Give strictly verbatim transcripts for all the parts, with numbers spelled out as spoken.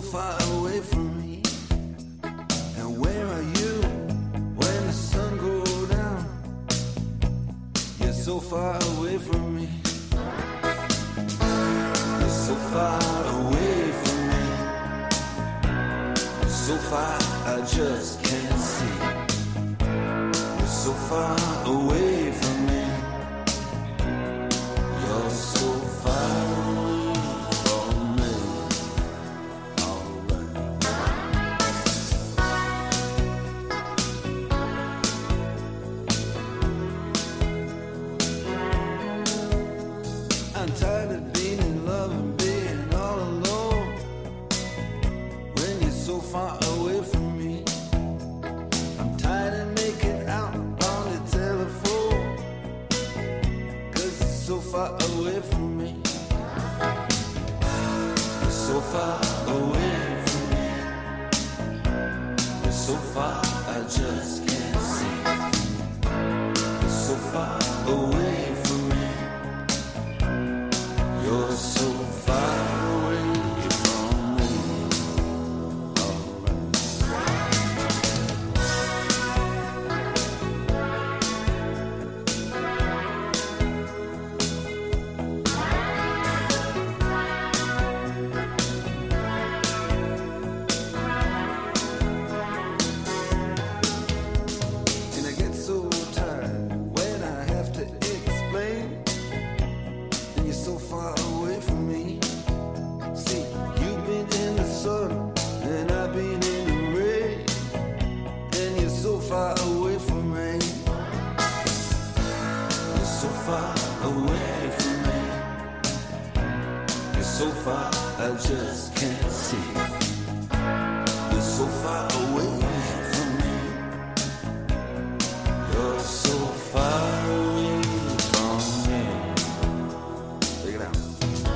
far away from me. And where are you when the sun goes down? You're so far away from me. You're so far away from me. You're so far I just can't see. You're so far away from me. You're so far away from me. I'm tired of being in love and being all alone when you're so far away from me. I'm tired of making out on the telephone, 'cause you're so far away from me. You're so far away from me. You're so far I just can't see. You're so far away from me. You're so far away from me. And I get so tired when I have to explain. And you're so far away from me. See, you've been in the sun and I've been in the rain. And you're so far away from me. You're so far away from me. You're so far I just can't see. You're so far away from me. You're so far away from me. Check it out.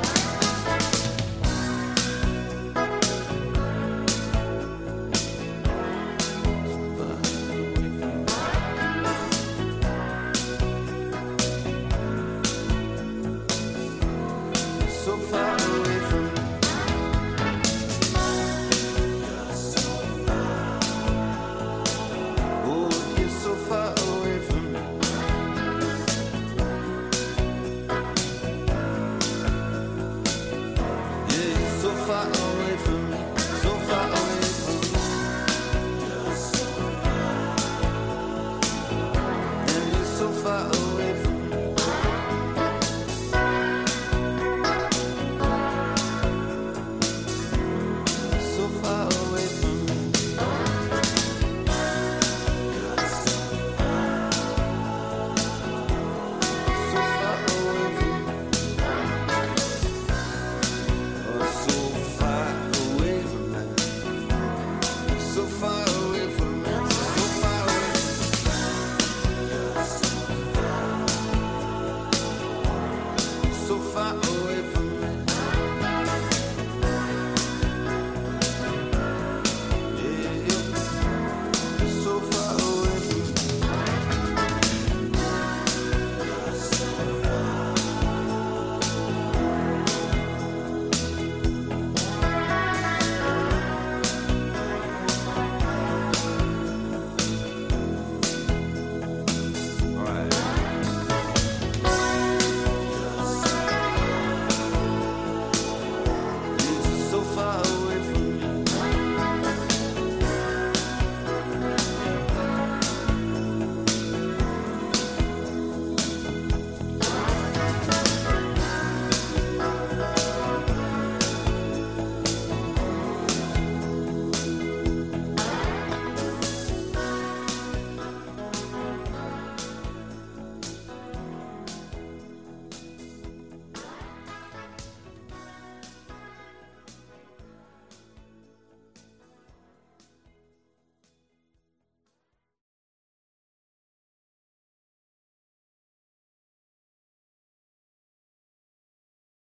So far away from me. You're so far. Oh, you're so far away from me. Yeah, you're so far away.